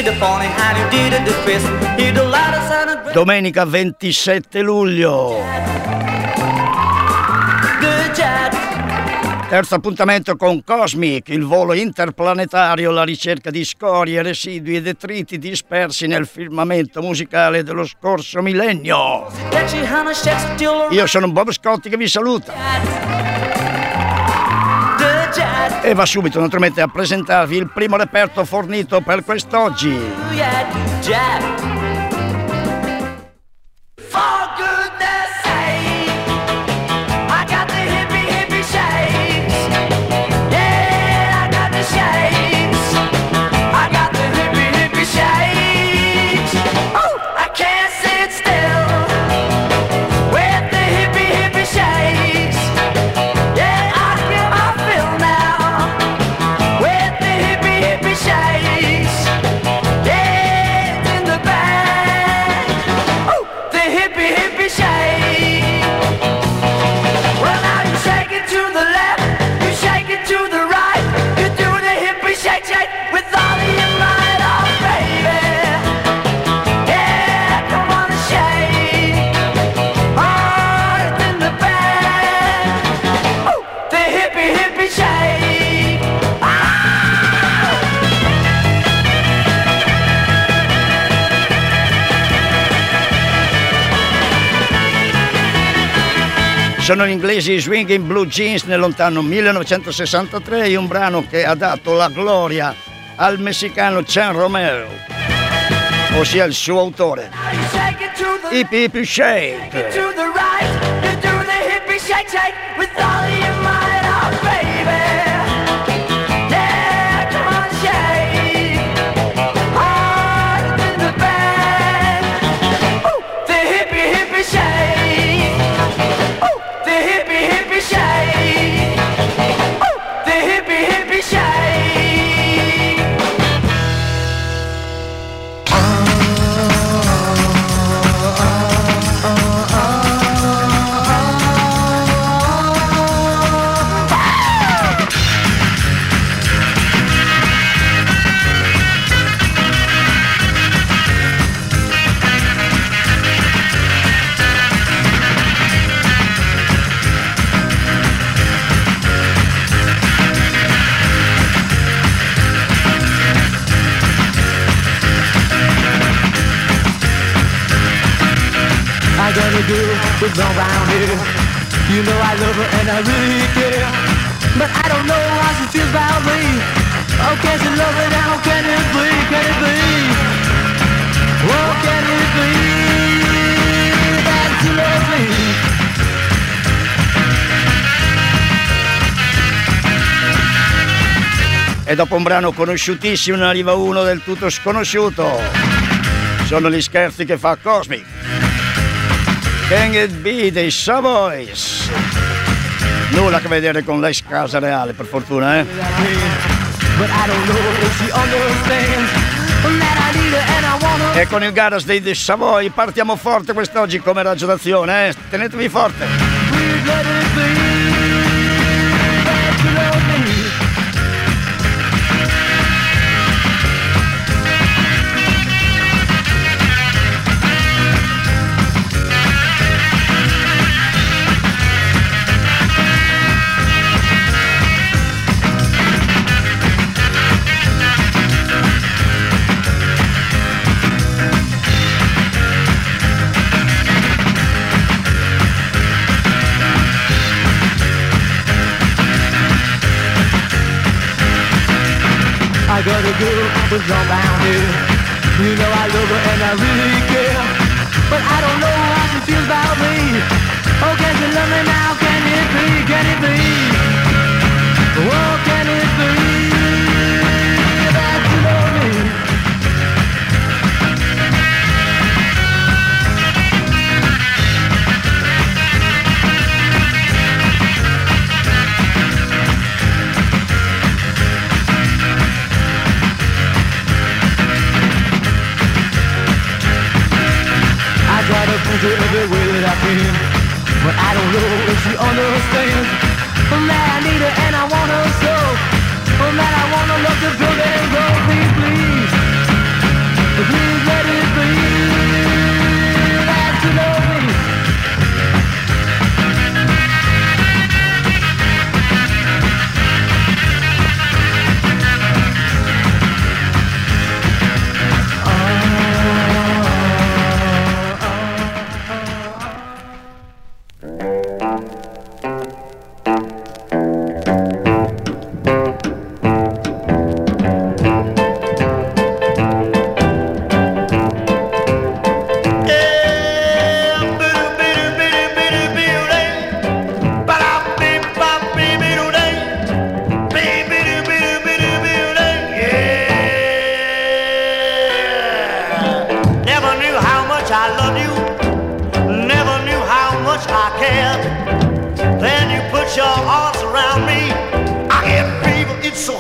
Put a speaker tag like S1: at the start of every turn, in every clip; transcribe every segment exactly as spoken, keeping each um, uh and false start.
S1: Domenica ventisette luglio. Terzo appuntamento con Cosmic, il volo interplanetario alla ricerca di scorie, residui e detriti dispersi nel firmamento musicale dello scorso millennio. Io sono Bob Scotti che vi saluta. E va subito naturalmente a presentarvi il primo reperto fornito per quest'oggi. Sono gli inglesi Swinging Blue Jeans nel lontano millenovecentosessantatré, un brano che ha dato la gloria al messicano Chan Romero, ossia il suo autore. Hippie Hippie Shake.
S2: Was around here. You know I love her and I really care, but I don't know how she feels about me. Oh, can she love me now? Can it be? Can it be? Oh, can it be that she loves me?
S1: E dopo un brano conosciutissimo ne arriva uno del tutto sconosciuto. Sono gli scherzi che fa Cosmic. Can It Be dei Savoys. Nulla a che vedere con l'ex casa reale, per fortuna, eh? E con il garage dei The Savoy partiamo forte quest'oggi come raggio d'azione, eh? Tenetevi forte.
S2: I got a girl who's around here. You know I love her and I really care, but I don't know how she feels about me. Oh, can she love me now? Can it be? Can it be? Oh, can it be that you love me? To every way that I can, but I don't know if she understands. Oh, that I need her and I want her so. Oh, that I want her love to build and grow. Please, please.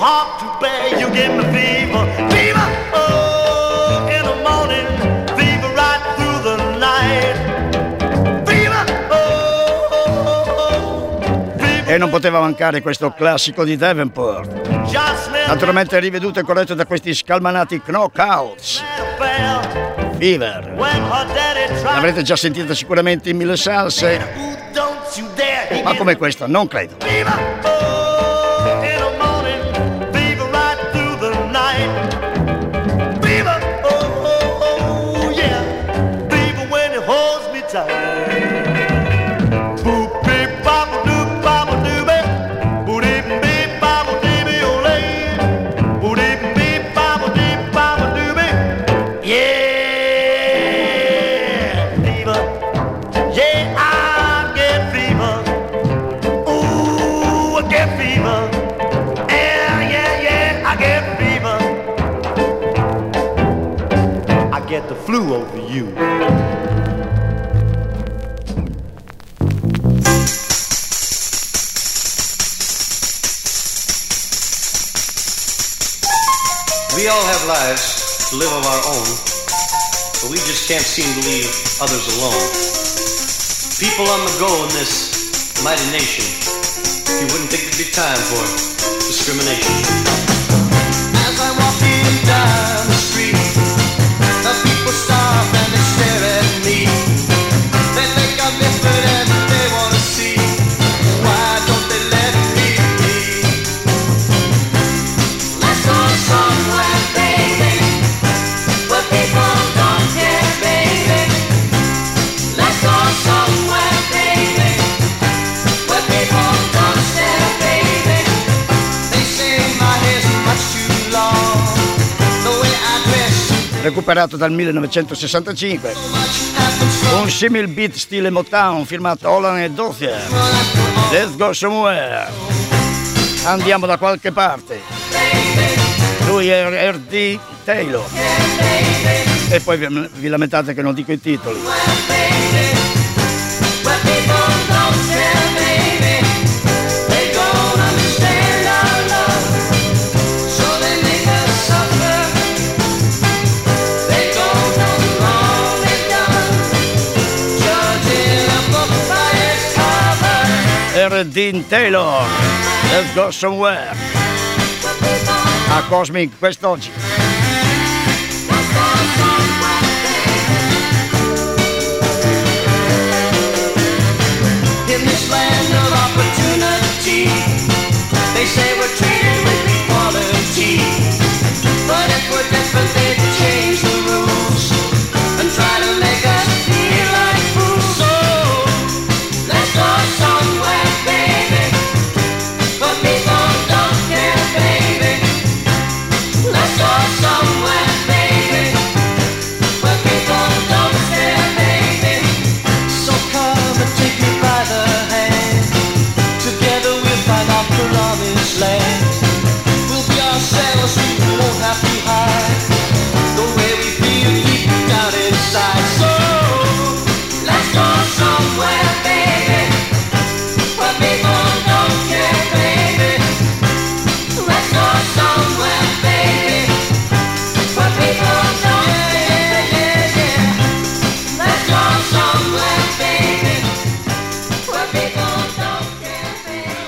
S3: hard to bear, you give me fever, fever, oh, in the morning, fever right through the night, fever, oh, oh, oh, fever.
S1: E non poteva mancare questo classico di Davenport, naturalmente riveduto e corretto da questi scalmanati Knockouts. Fever, l'avrete già sentita sicuramente in mille salse, ma come questo non credo.
S3: Get the flu over you.
S4: We all have lives to live of our own, but we just can't seem to leave others alone. People on the go in this mighty nation, you wouldn't think there'd be time for discrimination. As I'm walking down the street, the people stop and they stare at me. They think I'm different and they want to see. Why don't they let me be? Let's go somewhere, baby, where people don't care, baby. Let's go somewhere, baby, where people don't stare, baby. They say my hair's much too long, the way I dress.
S1: Recuperato dal millenovecentosessantacinque, un simil beat stile Motown firmato Holland e Dozier. Let's go somewhere, andiamo da qualche parte. Lui è R D Taylor e poi vi, vi lamentate che non dico i titoli. R D Taylor, Let's Go Somewhere, a Cosmic quest'oggi.
S3: In this land of opportunity, they say we're treated with equality, but if we're different they change the rules and try to make us feel like fools. So let's go somewhere, baby, but people don't care, baby. Let's go somewhere, baby, but people don't care, baby. So come and take me by the hand, together we'll find our promised land. We'll be ourselves, we won't have to hide the way we feel deep down inside. So let's go somewhere, baby, where people don't care, baby. Let's go somewhere, baby, where people don't care, yeah, yeah. Let's go somewhere, baby, where people don't care, baby.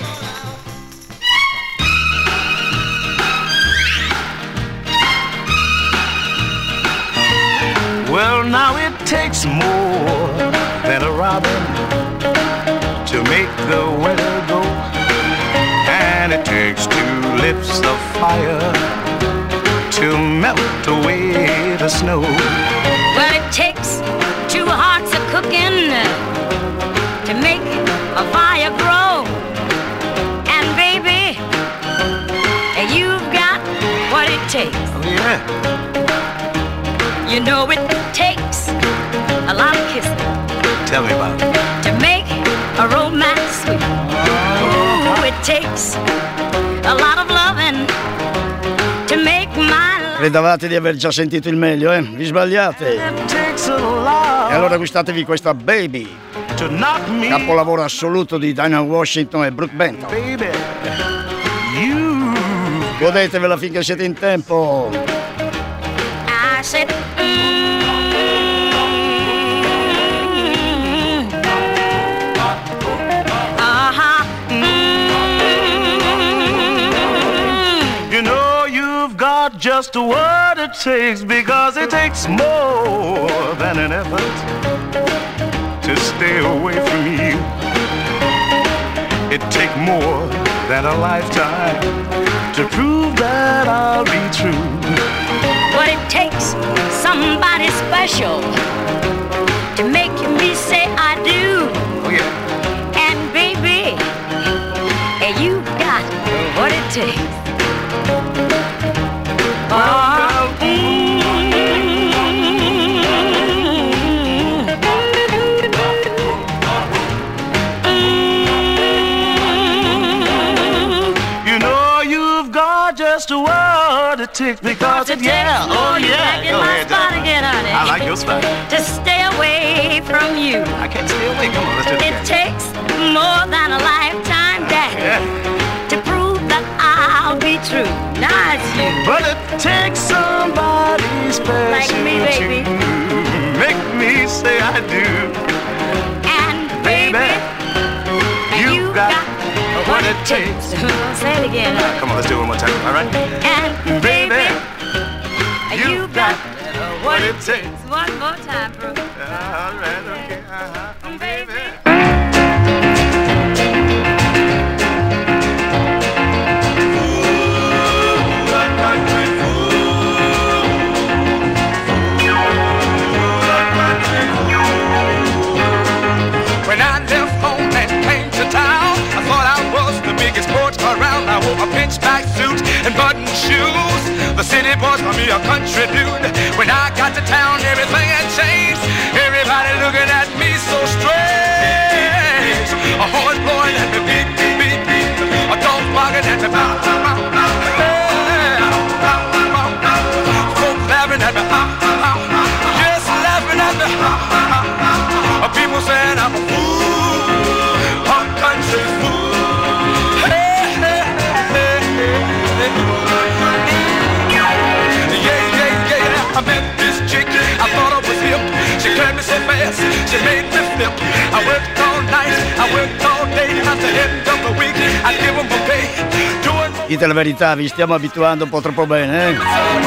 S5: Well, now it takes more than a robin to make the weather go, and it takes two lips of fire to melt away the snow.
S6: Well, it takes two hearts of cooking to make a fire grow. And baby, you've got what it takes.
S5: Oh, yeah.
S6: You know it takes a lot of kissing
S5: Tell me about it.
S6: to make a romance sweet. Ooh, it takes a lot of loving to make my life.
S1: Credevate di aver già sentito il meglio, eh? Vi sbagliate. E allora gustatevi questa Baby, capolavoro assoluto di Dinah Washington e Brooke Benton.
S5: Baby, you've
S1: Godetevela finché siete in tempo.
S6: I said, mm, uh-huh, mm.
S5: You know you've got just what it takes, because it takes more than an effort to stay away from you. It takes more than a lifetime to prove that I'll be true.
S6: But it takes somebody special to make me say I do.
S5: Oh yeah.
S6: And baby, you got what it takes. Oh, mm.
S5: You know you've got just what it takes, because it, yeah, oh yeah.
S6: Back in my spot again, honey.
S5: I like your spot.
S6: To stay away from you.
S5: I can't stay away. Come on, let's do it
S6: It
S5: again.
S6: takes more than a lifetime, Daddy,
S5: Yeah.
S6: to prove that I'll be true. Now it's you.
S5: But it takes somebody special
S6: Like me, baby.
S5: to make me say I do.
S6: And baby,
S5: you
S6: you
S5: got
S6: got what it takes. Say it again.
S5: Uh, come on, let's do it one more time, all right?
S6: And baby, you got what it
S5: takes.
S6: One more time, bro.
S5: All right, okay, uh-huh, baby.
S7: When I left home and came to town, I thought I was the biggest sport around. I wore a pinch-back suit and button shoes. The city boys call me a country dude. When I got to town, everything had changed. Everybody looking at me so strange. A horn blowing at me, beep, beep, beep, beep. A dog barking at me, bow, bow, bow, bow. Yeah. Folks laughing at me, ah, ah, ah. Just laughing at me, ah, ah, ah. People saying I'm a fool, a country fool. Hey, hey, hey, hey, hey. Yeah, yeah, yeah. I met this chick, I thought I was hip. She carried me so fast, she made me flip. I worked all night, I worked all day. At the end of the week, I give them a pay. Doing
S1: Dite la verità, vi stiamo abituando un po' troppo bene, eh?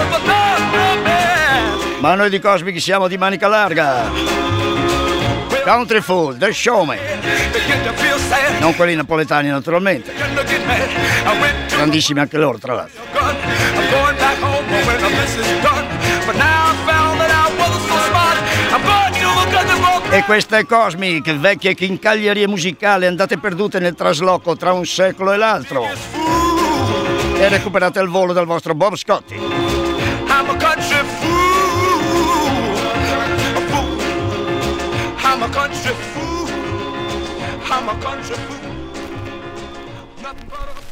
S1: Ma noi di Cosmic siamo di manica larga. Country Fool, The Showman. Non quelli napoletani naturalmente. Grandissimi anche loro, tra l'altro. E questa è Cosmic, vecchie chincaglierie musicali andate perdute nel trasloco tra un secolo e l'altro. E recuperate al volo dal vostro Bob Scotti.
S7: I'm a country fool, a fool. I'm a country fool, I'm a country fool. Nothing but a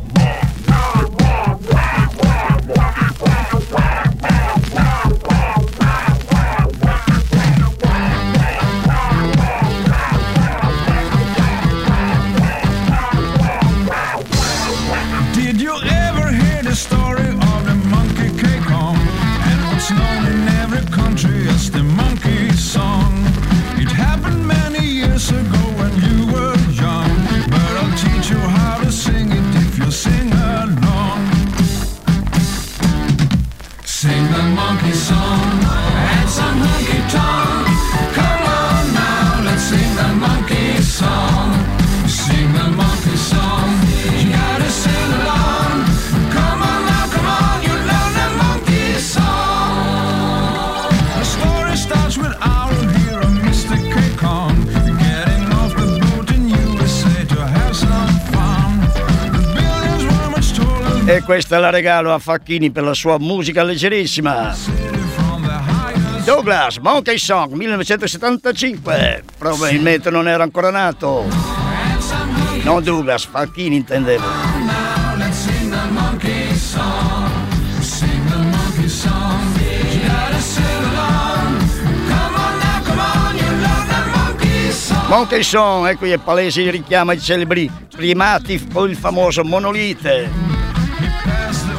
S2: Did you ever hear the story of the monkey cake on? And what's known in every country as the monkey song. It happened many years ago when you were young, but I'll teach you how to sing it if you sing along. Sing the monkey song and some honky tonk. Come on now, let's sing the monkey song. Sing the monkey song. You gotta sing along. Come on now, come on, you learn the monkey song. The story starts with our hero, Mister Cake on, getting off the boat in U S A to have some fun. The billions were much taller.
S1: E questa la regalo a Facchini per la sua musica leggerissima.
S2: From the highest
S1: Douglas, Monkey Song, millenovecentosettantacinque. Probabilmente non era ancora nato. Non Douglas, Facchini intendevo.
S2: now, let's sing the monkey song. Sing the monkey song. You gotta sing along. Come on now, come on, you learn the monkey song.
S1: Monkey Song, e qui è palese il richiamo ai celebri primati con il famoso monolite.
S2: He passed the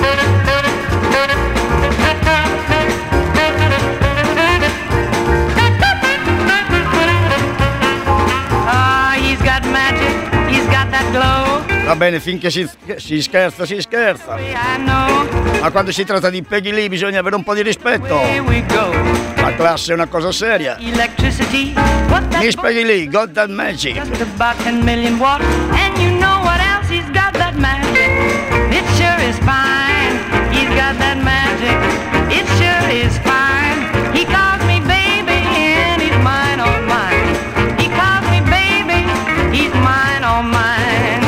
S8: glow.
S1: Va bene, finché si, si scherza, si scherza.
S8: I know
S1: Ma quando si tratta di Peggy Lee bisogna avere un po' di rispetto.
S8: where we go.
S1: La classe è una cosa seria.
S8: Electricity, what that
S1: Miss Peggy Lee, got that magic.
S8: just about ten million watts. And you know what else? He's got that magic. It sure is fine. He's got that magic. It sure is fine. He calls me baby and he's mine, all mine. He calls me baby, he's mine, all mine.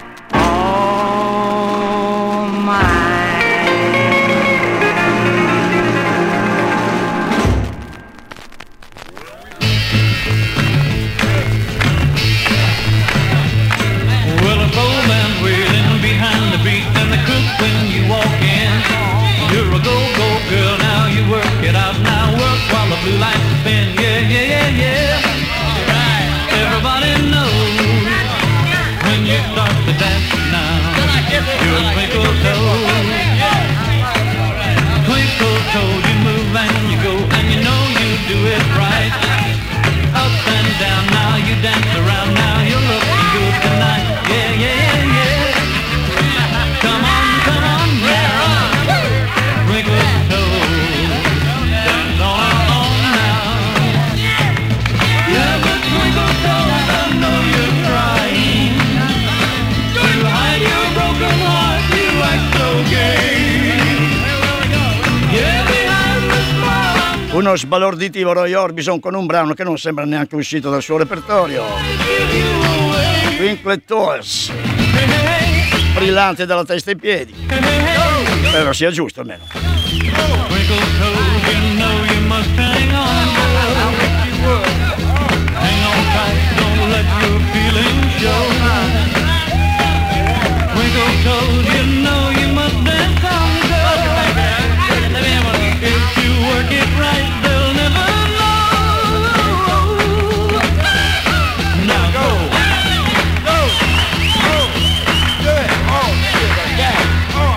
S8: All mine.
S9: Well, a bold man's waiting behind the beat and the cook when you walk in. You're a go-go girl, now you work it out. Now work while the blue lights spin. Yeah, yeah, yeah, yeah. Everybody knows when you start to dance now. You're a twinkle toad. Twinkle toad, you move and you go and you know you do it right. Up and down, now you dance around. Now you're looking good tonight. Yeah, yeah, yeah. Come on, come on now. Twinkle toad, dance on and on now. Yeah, but twinkle toad, I know you're trying to hide your broken heart. You act so gay. Yeah, behind the smile.
S1: Uno sbalorditivo Roy Orbison con un brano che non sembra neanche uscito dal suo repertorio. Twinkle Toes, brillante dalla testa ai piedi. Spero sia giusto almeno.
S9: Twinkle toad, you know you must hang on. Hang on tight, don't let your feelings show. Twinkle toad, you know you must dance on the go. If you work it right, they'll never know. Now go. Go. Go. Do it. Oh, yeah. Oh,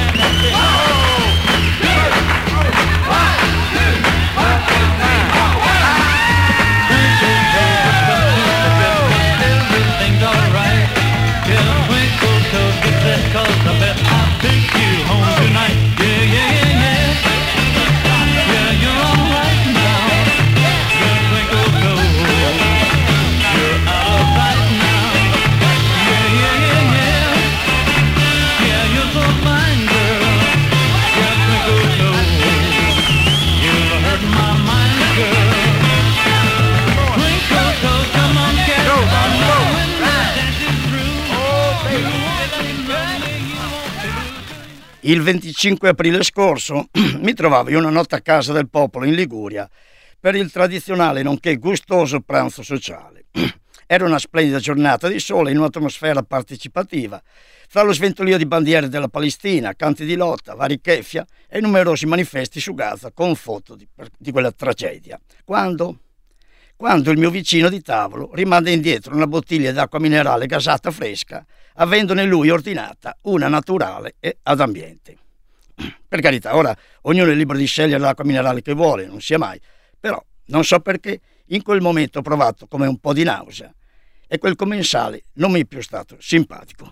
S9: everything's alright. Yeah, twinkle toad, get that 'cause I bet I'll take you home tonight. Yeah, yeah, yeah, yeah. Yeah, you're alright now. Yeah, twinkle toad, you're out of sight now. Yeah, yeah, yeah, yeah. Yeah, you're so fine, girl. Yeah, twinkle toad, you've hurt my mind, girl. Twinkle toad, come on, get on now. When the dance is through, you won't let me you won't do.
S1: Il venticinque aprile scorso mi trovavo in una notte a Casa del Popolo in Liguria per il tradizionale nonché gustoso pranzo sociale. Era una splendida giornata di sole in un'atmosfera partecipativa, fra lo sventolio di bandiere della Palestina, canti di lotta, vari keffia e numerosi manifesti su Gaza con foto di, di quella tragedia. Quando? Quando il mio vicino di tavolo rimanda indietro una bottiglia d'acqua minerale gasata fresca, avendone lui ordinata una naturale e ad ambiente. Per carità, ora ognuno è libero di scegliere l'acqua minerale che vuole, non sia mai, però non so perché in quel momento ho provato come un po' di nausea e quel commensale non mi è più stato simpatico.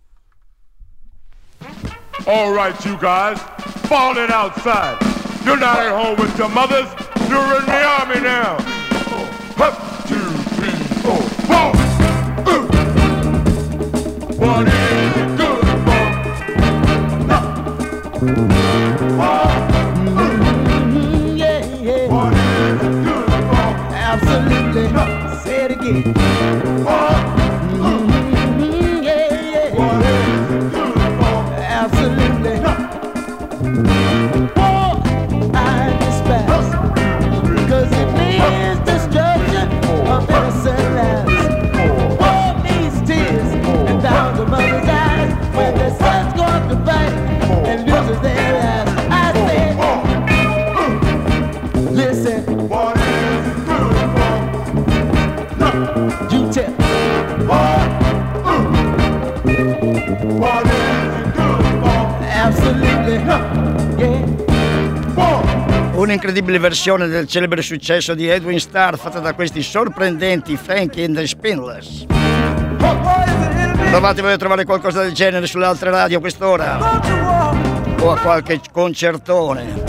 S10: All right, you guys, falling outside. You're not at home with your mothers. You're in the army now. One, two, three, four. One, uh. What is it good for? No. One, uh.
S2: Yeah, yeah.
S10: What is it good for?
S2: Absolutely.
S10: No.
S2: Say it again.
S10: One, uh.
S2: Yeah, yeah.
S10: What is it good for?
S2: Absolutely.
S10: No.
S2: War I despise, because it means destruction of innocent lives. War means tears and down the mother's eyes when their sons go up to fight and loses their lives. I say, listen,
S10: What is it good for? No.
S2: you tell.
S10: One, uh. What is it good for?
S2: Absolutely, yeah.
S10: One.
S1: Un'incredibile versione del celebre successo di Edwin Starr fatta da questi sorprendenti Frankie and the Spinless.
S10: What is it, enemy?
S1: Provate voi a trovare qualcosa del genere sulle altre radio a quest'ora. O a qualche concertone.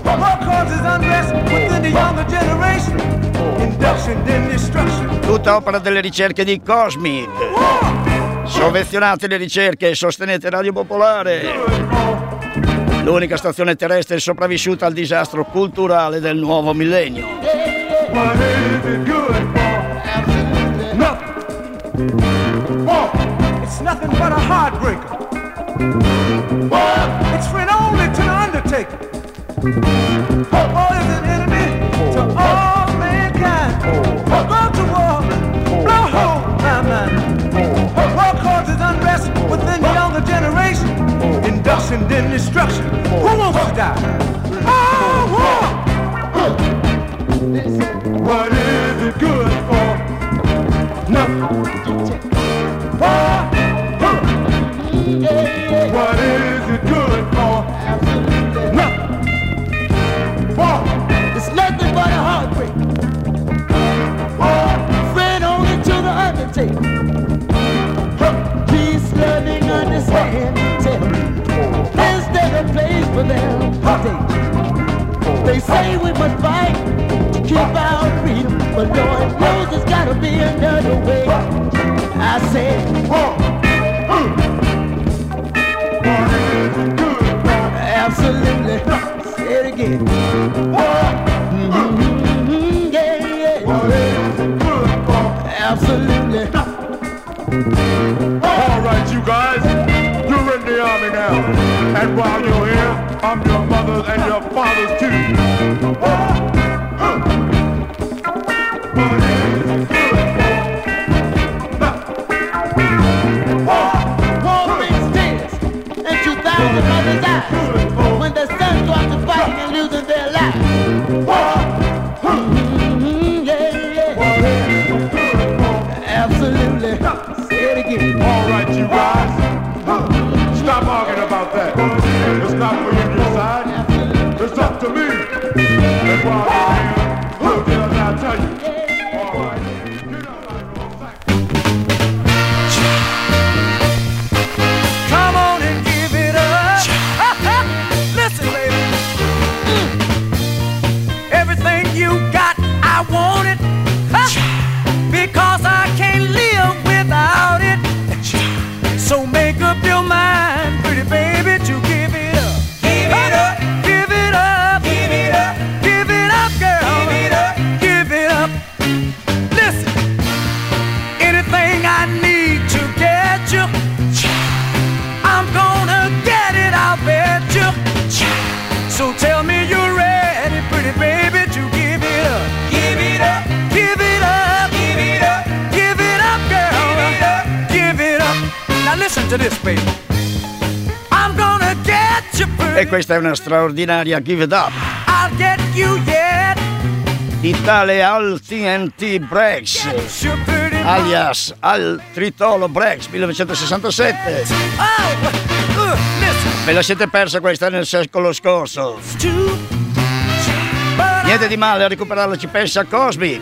S1: Tutta opera delle ricerche di Cosmic. Sovvenzionate le ricerche e sostenete Radio Popolare, l'unica stazione terrestre sopravvissuta al disastro culturale del nuovo millennio.
S11: It's nothing but a heartbreaker. It's friend only to the undertaker. Oh, is an enemy to all mankind. Go to war, blow hole my mind. War causes unrest within the younger generation. Induction, then destruction. Who wants to die? Oh, war! What is it good for? Nothing. War! What is it good for? Nothing. War! It's nothing but a heartbreak. War! Friend only to the undertaker. Peace, loving, understand. Is there a place for them to take? They say we must fight to keep our freedom, but Lord knows there's gotta be another way. I said, war. Absolutely. Say it again. Mm-hmm, yeah, yeah. Absolutely.
S10: All right, you guys, you're in the army now. And while you're here, I'm your mother's and your father's too.
S11: Mothers' eyes when their sons go out to fighting and losing their lives. Mm-hmm, yeah, yeah. Absolutely. Say it again.
S10: All right, you guys, stop arguing about that. It's not for you to decide. It's up to me. And while I'm here, look here, I'll tell you. All right.
S11: Come on and give it up. Listen, baby. Mm. Everything you got, I want it. Huh? Because I can't live without it. So make up your mind, pretty baby, to give it up. Give it up. Give it up. Give it up. Give it up, girl. Give it up. Give it up. Listen. Anything I need to get you, I'm gonna get it, I'll bet you. So tell me you're ready, pretty baby, to give it up. Give it up. Give it up. Give it up. Give it up, girl. Give it up. Give it up. Now listen to this, baby. I'm gonna get you, pretty.
S1: E questa è una straordinaria Give It Up.
S11: I'll get you yet.
S1: Di tale Al T N T Breaks, alias Al Tritolo Breaks millenovecentosessantasette. Ve la siete persa questa nel secolo scorso. Niente di male a recuperarla, ci pensa Cosmic.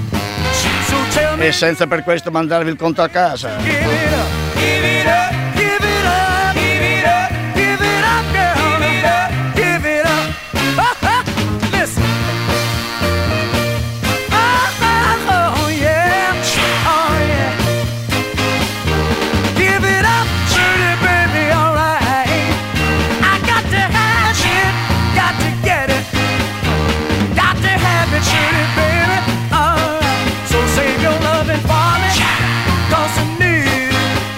S1: E senza per questo mandarvi il conto a casa.
S11: Give it up, give it up, give it up, give it up, give it up, girl. Give it up, give it up. Listen. Oh, oh, yeah, oh yeah. Give it up, pretty baby, all right. I got to have it, got to get it, got to have it, pretty baby, all right. So save your loving for me, 'cause I need it.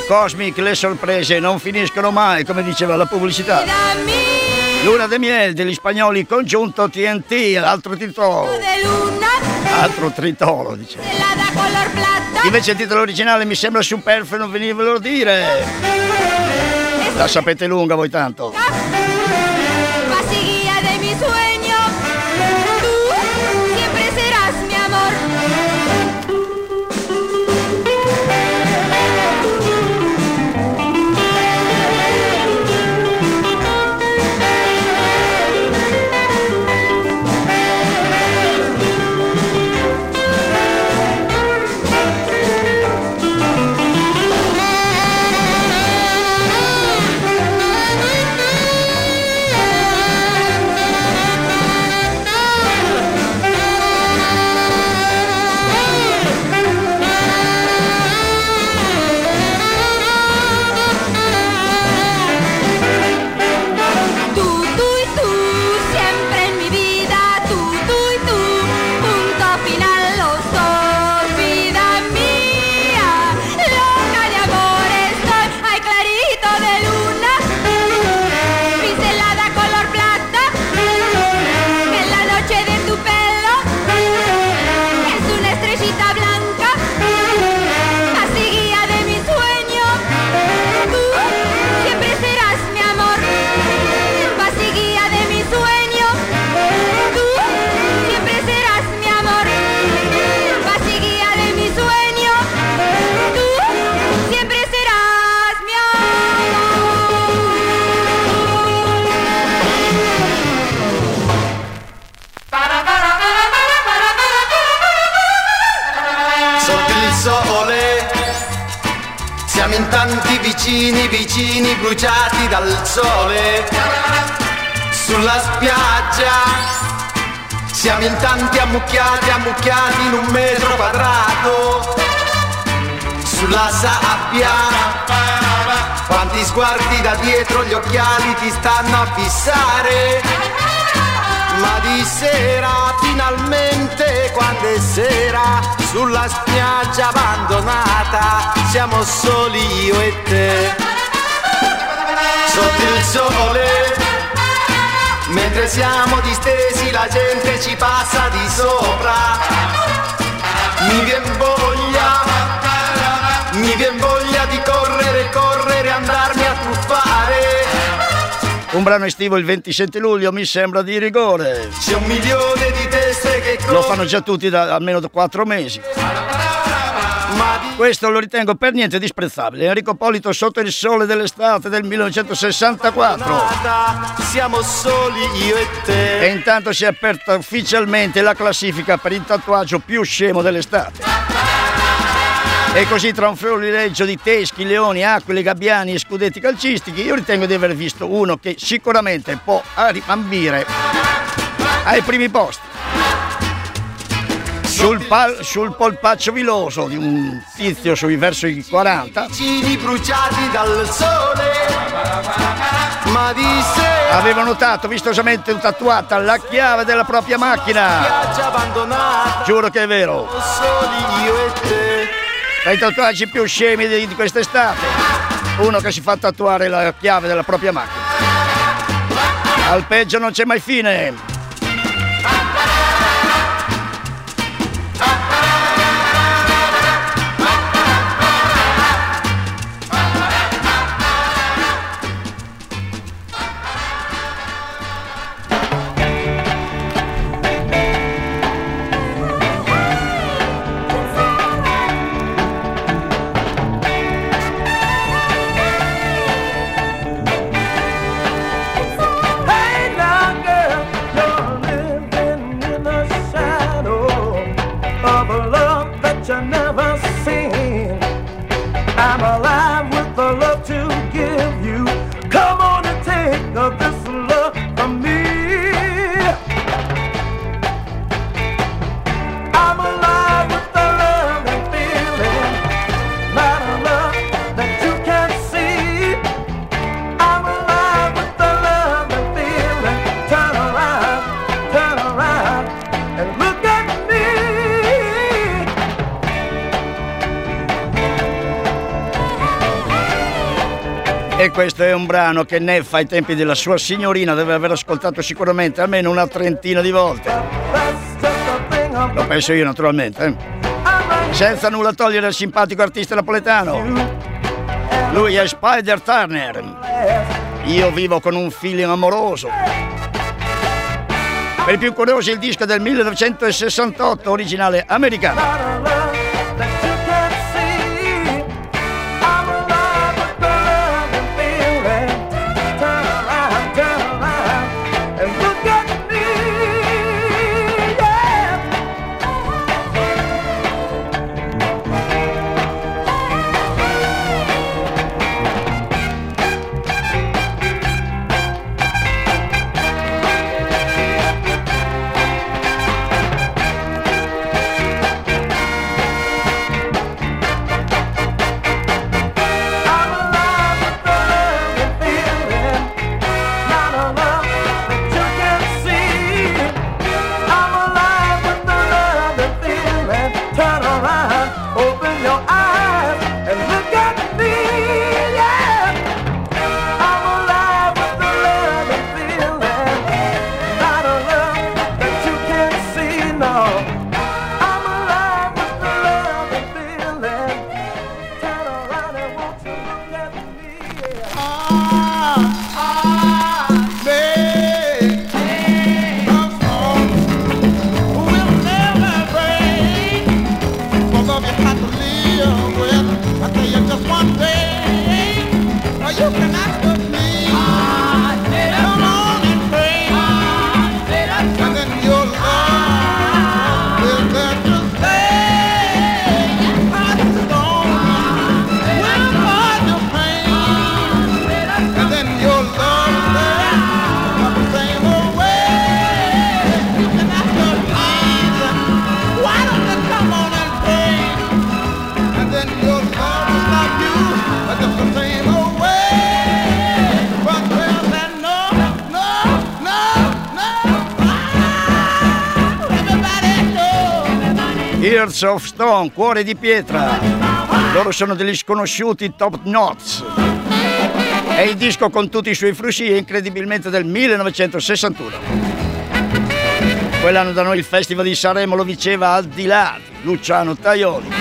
S1: Cosmic, le sorprese non finiscono mai, come diceva la pubblicità. Luna de miel degli spagnoli congiunto T N T, altro titolo. Altro tritolo, dice. Invece il titolo originale mi sembra superfluo non venirvelo a dire. La sapete lunga voi tanto.
S12: Pasiguilla de mi sueño, tú siempre serás mi amor.
S13: in tanti vicini, vicini bruciati dal sole. Sulla spiaggia siamo in tanti ammucchiati, ammucchiati in un metro quadrato. Sulla sabbia quanti sguardi da dietro gli occhiali ti stanno a fissare. Ma di sera finalmente, quando è sera, sulla spiaggia abbandonata siamo soli io e te. Sotto il sole, mentre siamo distesi, la gente ci passa di sopra. Mi vien voglia, mi vien voglia di correre, correre, andarmi a tuffare.
S1: Un brano estivo il ventisette luglio, mi sembra di rigore.
S13: C'è un milione di teste che
S1: lo fanno già tutti da almeno quattro mesi. Questo lo ritengo per niente disprezzabile. Enrico Polito, Sotto il sole dell'estate del millenovecentosessantaquattro.
S13: Siamo soli io e te.
S1: E intanto si è aperta ufficialmente la classifica per il tatuaggio più scemo dell'estate. E così, tra un florileggio di teschi, leoni, aquile, gabbiani e scudetti calcistici, io ritengo di aver visto uno che sicuramente può ambire ai primi posti. Sul, pal- sul polpaccio viloso di un tizio sui verso i quaranta,
S13: bruciati dal sole, ma di sera
S1: avevo notato vistosamente un tatuata la chiave della propria macchina. Giuro che è vero.
S13: Soli io e te.
S1: Tra i tatuaggi più scemi di, di quest'estate, uno che si fa tatuare la chiave della propria macchina. Al peggio non c'è mai fine.
S2: Hey now girl,
S1: E questo è un brano che Neff ai tempi della sua signorina deve aver ascoltato sicuramente almeno una trentina di volte. Lo penso io naturalmente, eh? Senza nulla togliere al simpatico artista napoletano. Lui è Spider Turner. Io vivo con un feeling amoroso. Per i più curiosi il disco del millenovecentosessantotto, originale americano. Hearts of Stone, cuore di pietra. Loro sono degli sconosciuti Top Knots. È il disco con tutti i suoi flussi e incredibilmente del millenovecentosessantuno. Quell'anno da noi il Festival di Sanremo lo diceva al di là di Luciano Tajoli.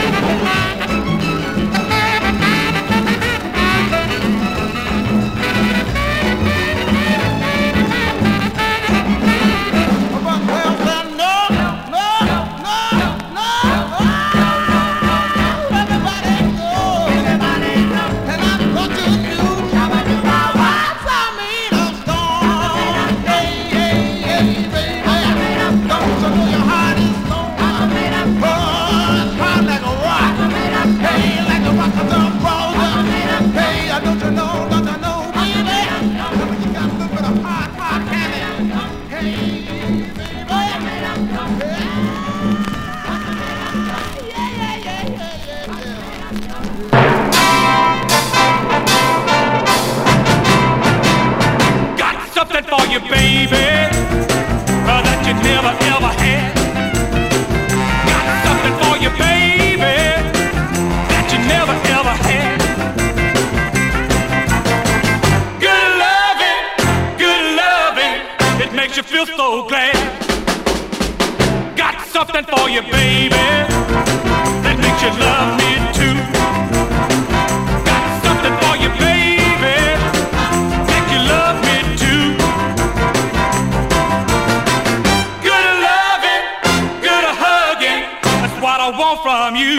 S9: For you, baby, uh, that you never ever had. Got something for you, baby, that you never ever had. Good loving, good loving, it makes you feel so glad. Got something for you, baby, that makes you love me too. Got something for you, baby, that you love me too. What I want from you.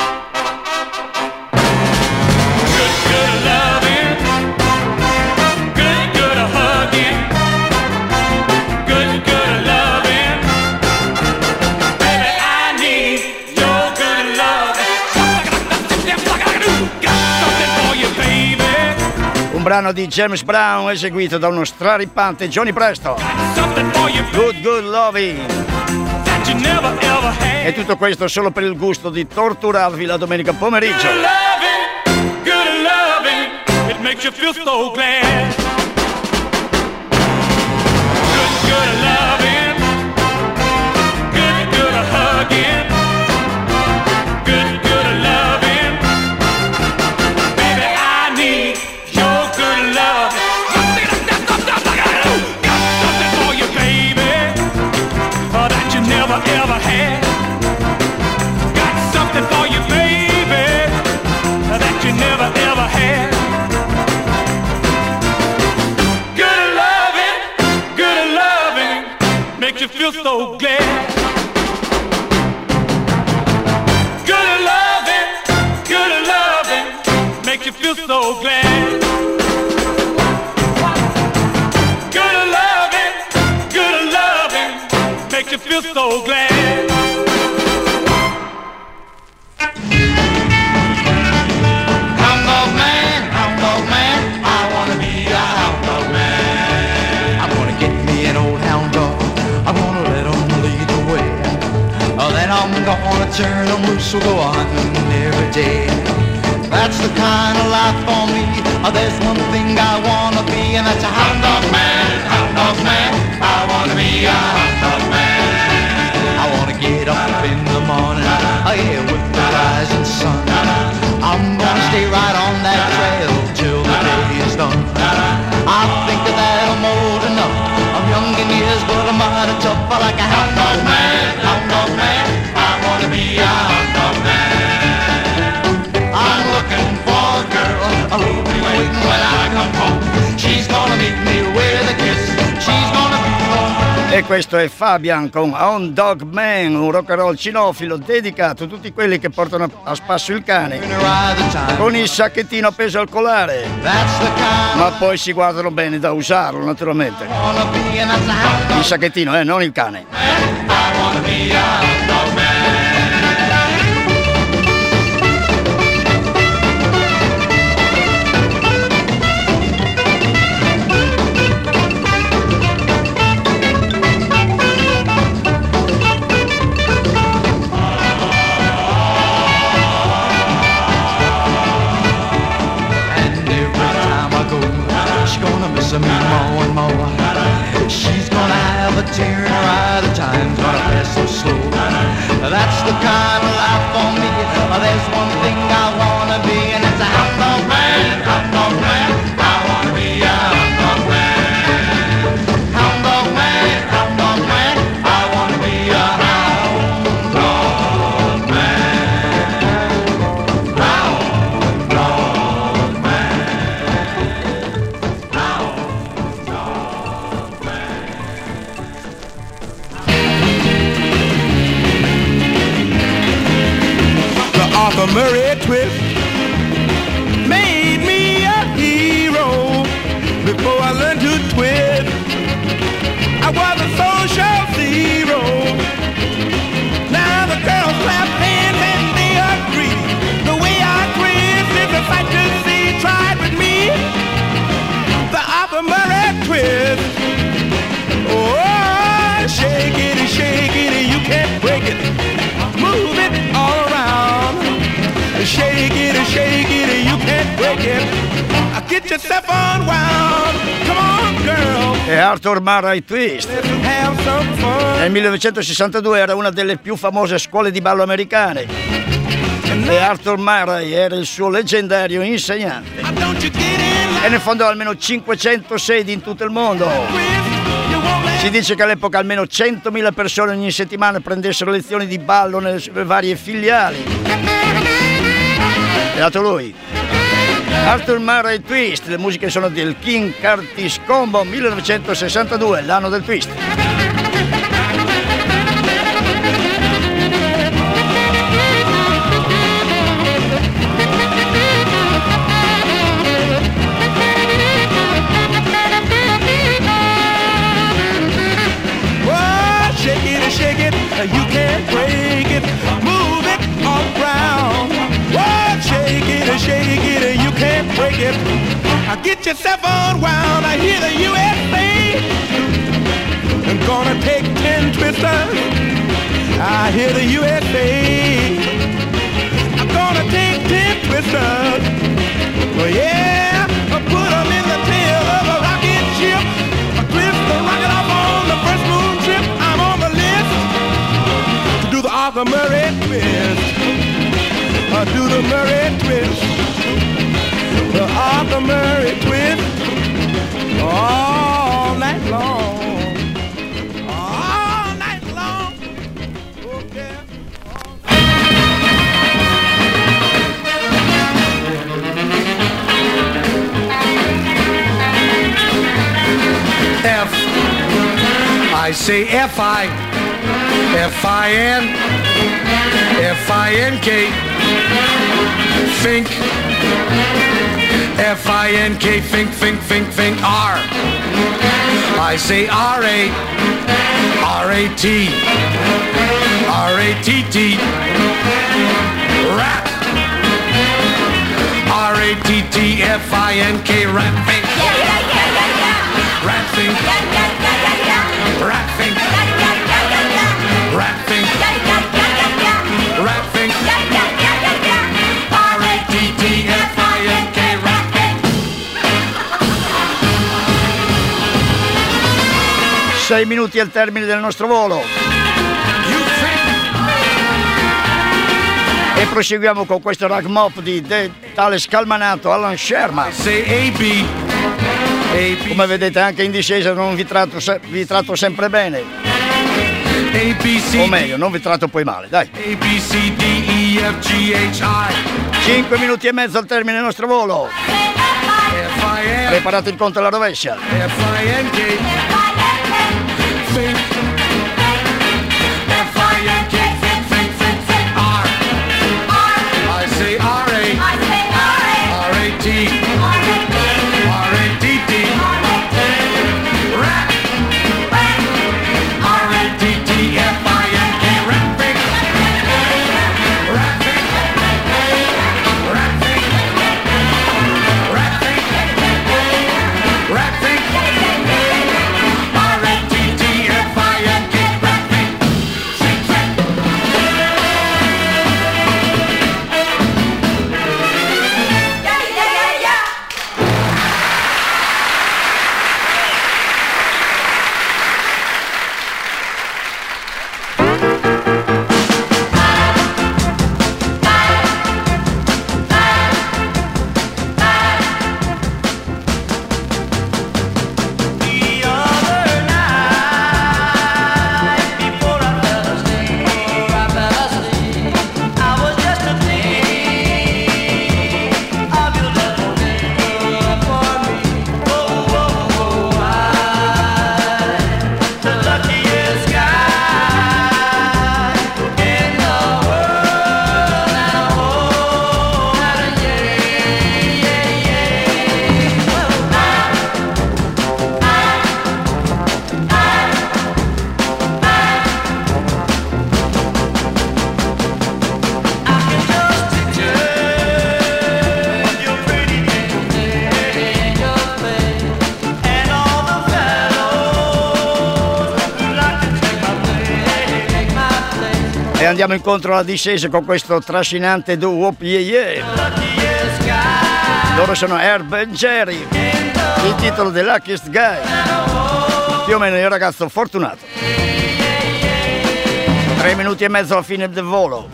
S9: Good, good loving. Good, good hugging. Good, good loving. Baby, I need your good loving. Got something for you, baby.
S1: Un brano di James Brown eseguito da uno straripante Johnny Preston. Good, good loving. E tutto questo solo per il gusto di torturarvi la domenica pomeriggio.
S9: Good loving, good loving, it makes you feel so glad. Good, good loving, good, good hugging, good, good loving. Baby, I need your makes you feel so glad. Good loving, good loving, makes you feel so glad. Good loving, good loving, makes you feel so glad.
S14: Hound dog man, hound dog man, I wanna be a hound dog man. I'm gonna get me an old hound dog, I'm gonna let him lead the way. Oh, then I'm gonna turn him loose, we'll go on every day. That's the kind of life for me. Oh, there's one thing I wanna be, and that's a hound dog man, hound dog man. I wanna be a hound dog man. I wanna get up in the morning, oh yeah, with the rising sun. I'm gonna stay right on that trail till the day is done. I think that I'm old enough, I'm young in years, but I'm mighty tough. I like a hound dog man, hound dog man. I wanna be a hound dog man. I'm looking for a girl who'll be waiting when I come home. She's gonna meet me with a kiss. She's gonna be home.
S1: E questo è Fabian con Hound Dog Man, un rock and roll cinofilo dedicato a tutti quelli che portano a spasso il cane con il sacchettino appeso al colare, ma poi si guardano bene da usarlo, naturalmente. Il sacchettino, eh, non il cane.
S14: Me more and more. She's gonna have a tear in her eye. The time's gonna pass so slow. That's the kind of life for me. There's one thing I wanna be, and it's a hound dog man, hound dog man. I wanna be a hound dog man. Hound dog man, hound dog man. I wanna be a hound dog man. Hound dog man.
S11: Arthur Murray twist made me a hero. Before I learned to twist, I was a social zero. Now the girls clap hands and they agree. The way I twist is a sight to see. Try it with me, the Arthur Murray twist. Oh, shake it, shake it, you can't break it. Move it all around. Shake it, shake it, you can't break it. Get yourself unwound. Come on, girl.
S1: E Arthur Murray Twist nel millenovecentosessantadue era una delle più famose scuole di ballo americane e Arthur Murray era il suo leggendario insegnante e ne fondò almeno cinquecento sedi in tutto il mondo. Si dice che all'epoca almeno centomila persone ogni settimana prendessero lezioni di ballo nelle sue varie filiali. È dato lui. Arthur Murray Twist, le musiche sono del King Curtis Combo, millenovecentosessantadue, l'anno del twist.
S11: Oh, shake it, shake it, you can't break it. Move it all around. Oh, shake it, shake it, you can't break it. I get yourself unwound. I hear the U S A. I'm gonna take ten twisters. I hear the U S A. I'm gonna take ten twisters. Well, yeah, I put them in the tail of a rocket ship. I twist the rocket off on the first moon trip. I'm on the list to do the Arthur Murray twist. I do the Murray twist, the Arthur Murray twist, all night long, all night long. Okay.
S13: F I
S11: I say F I F I N F I N K Fink F I N K Fink Fink Fink Fink R I say R A R A T R A T T Rat R A T T F I N K Rat Fink
S12: Yeah, yeah, yeah, yeah, yeah.
S11: Rat Fink
S12: Yeah, yeah, yeah, yeah, yeah.
S11: Rat Fink
S12: Yeah, yeah, yeah, yeah, yeah.
S11: Rat Fink
S12: Yeah, yeah, yeah, yeah, yeah.
S11: Rat Fink
S12: Yeah, yeah, yeah, yeah, yeah.
S11: R A T T F I N K Rat Fink.
S1: Sei minuti al termine del nostro volo. E proseguiamo con questo rag mop di de, tale scalmanato Alan Sherman. Come vedete anche in discesa non vi tratto, se, vi tratto sempre bene. O meglio, non vi tratto poi male, dai. cinque minuti e mezzo al termine del nostro volo. Preparate il conto alla rovescia. Andiamo incontro alla discesa con questo trascinante duo yeah, yeah. Loro sono Herb and Jerry. Il titolo The Luckiest Guy, più o meno il ragazzo fortunato. Tre minuti e mezzo alla fine del volo.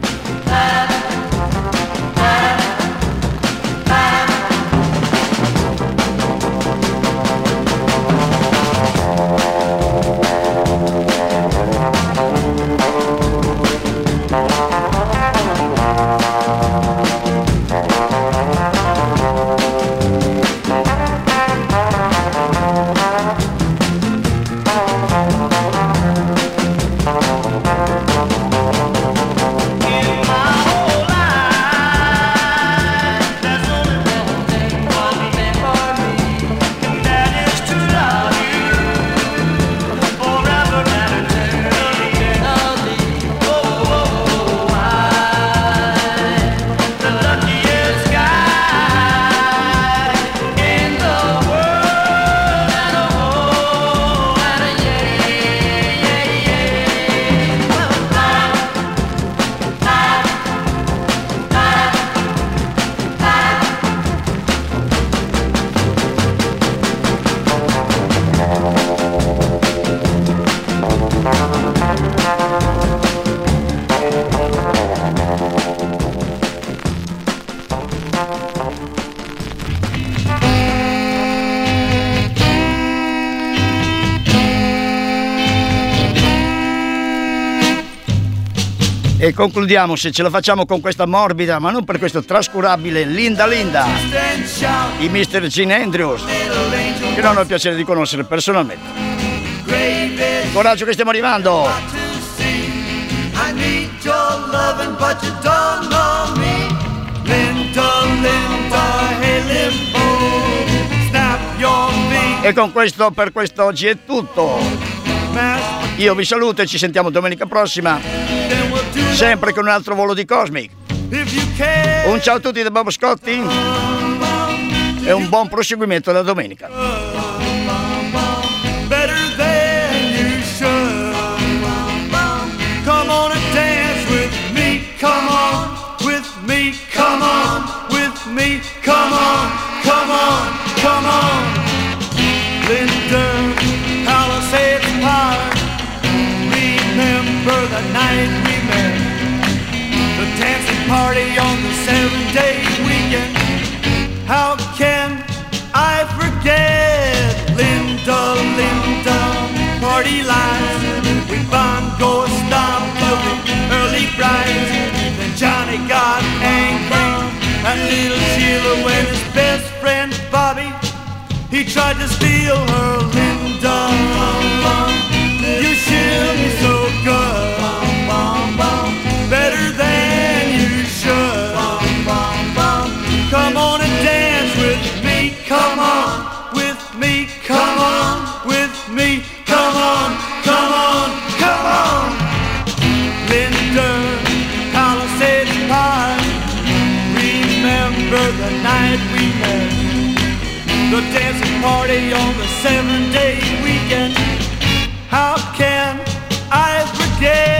S1: E concludiamo, se ce la facciamo, con questa morbida, ma non per questo trascurabile Linda Linda di mister Gene Andrews, che non ho il piacere di conoscere personalmente. Coraggio che stiamo arrivando.
S3: I need your loving, but you don't know me. Linda, Linda, hey Limbo, snap your feet.
S1: E con questo, per quest'oggi è tutto. Io vi saluto e ci sentiamo domenica prossima, sempre con un altro volo di Cosmic. Un ciao a tutti da Bob Scotti e un buon proseguimento da domenica.
S3: Come on with me, come on with me, come on, come on, come on. Linda, Palisades Park, remember the night we met, the dancing party on the seven-day weekend. How can I forget Linda, Linda, party lights, we found go stop till the early rise. Johnny got angry at little Sheila when his best friend Bobby, he tried to steal her Linda. You shield me so good, better than you should. Come on and dance with me, come on with me, come on with me, come on, come on, come on. Linda, remember the night we met, the dancing party on the seven-day weekend. How can I forget?